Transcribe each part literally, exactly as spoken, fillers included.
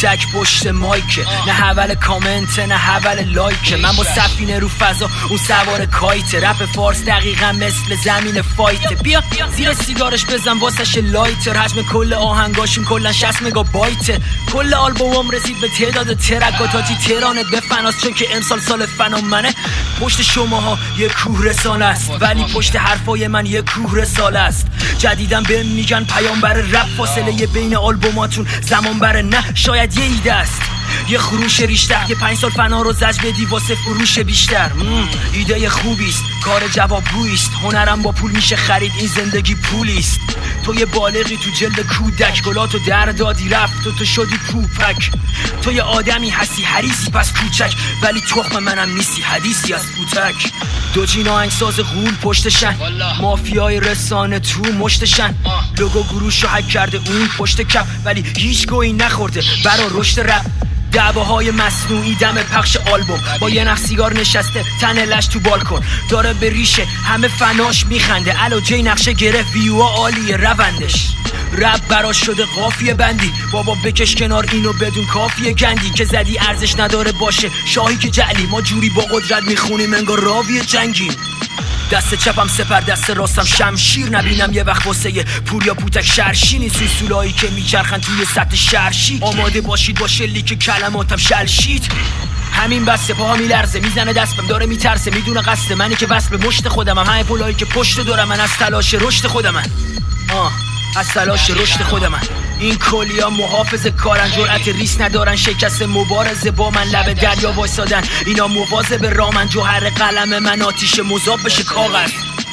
کوتک پشت مایکه، نه حول کامنت نه حول لایکه. من با سفینه رو فضا اون سوار کایته. رپ فارس دقیقا مثل زمین فایته. بیا زیر سیگارش بزن واسش لایتر. حجم کل آهنگاشون کلا شصت مگابایته. کل آلبومم رسید به تعداد ترک. تاجی تهرانت به فناس چون که امسال سال فنا منه. پشت شماها یه کوه رسانه است ولی پشت حرفای من یه کوه رساله است. جدیدن بهم میگن پیامبر رپ. فاصله بین آلبوماتون زمان بره، نه شاید یه ایده است، یه خروش ریشتر. یه پنج سال فنا رو زج بدی واسه فروش بیشتر. ایده خوبیست، کار جوابگوییست. هنرم با پول میشه خرید، این زندگی پولیست. تو یه بالغی تو جلد کودک، گلاتو در دادی رفت و تو شدی پوپک. تو یه آدمی هستی حریصی پس کوچک، ولی تخم منم نیستی حدیثی از پوتک. دو جین آهنگساز غول پشتشن، مافیای رسانه تو مشتشن. لوگو گروشو هک کرده اون پشت کپ، ولی هیچ گویی نخورده برا رشد رپ. دعواهای مصنوعی دم پخش آلبوم، با یه نخ سیگار نشسته تن لش تو بالکن. داره به ریشه همه فناش میخنده. الو جی نقشه گرفت ویوها عالیه روندش. رب براش شده قافیه بندی، بابا بکش کنار اینو بدون کافیه گندی. که زدی ارزش نداره باشه شاهی که جعلی. ما جوری با قدرت میخونیم انگار راوی جنگیم. دست چپم سپر دست راستم شمشیر. نبینم یه وقت واسه پور یا پوتک شرشین. این سوسولایی که میچرخن توی سطح شرشی. آماده باشید با شلی که کلماتم شلشید. همین بسته پاها میلرزه، میزنه دستم داره میترسه. میدونه قصد منی که وصل به مشت خودمم. همه پولایی که پشت دارم من از تلاش رشد خودمم. آه از تلاش رشد خودمم. این کلیا محافظ کارن، جرأت ریس ندارن شکست مبارزه با من. لب دریا وایسادن اینا مواظب رامن. جوهر قلم من آتیش مذاب بشه کاغذ.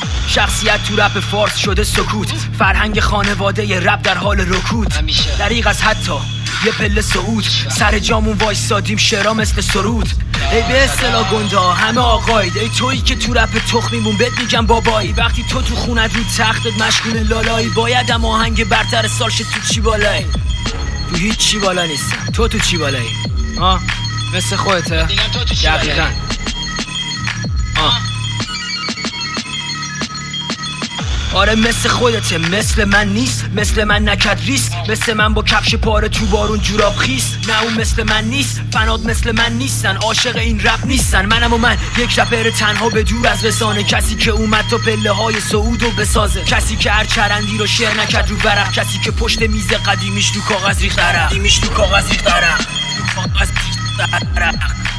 شخصیت تو رپ فارس شده سکوت. فرهنگ خانواده رپ در حال رکود. دریغ از حتی یه پله صعود. سر جامون وایسادیم شعرها مثل سرود. ای به اصطلاح گندا همه آقاید. ای تویی که تو رپ تخمیمون بهت میگم بابایی. وقتی تو تو خونت رو تختت مشغول لالایی، باید اما آهنگ برتر سال شد. تو چی بالایی؟ تو هیچ چی بالا نیستم. تو تو چی بالایی؟ آه مثل خودته دقیقاً. آه آره مثل خودته، مثل من نیست. مثل من نکرد ریسک، مثل من با کفش پاره تو بارون جوراب خیس. نه اون مثل من نیست، فناد مثل من نیستن. عاشق این رپ نیستن. منم و من یک رپر تنها به دور از رسانه. کسی که اومد تا پله های صعودو بسازه. کسی که هر چرندی رو شعر نکرد رو ورق. کسی که پشت میز قدیمیش تو کاغذ ریخت عرق. قدیمیش تو کاغذ ریخت عرق. تو کاغذ ریخت عرق.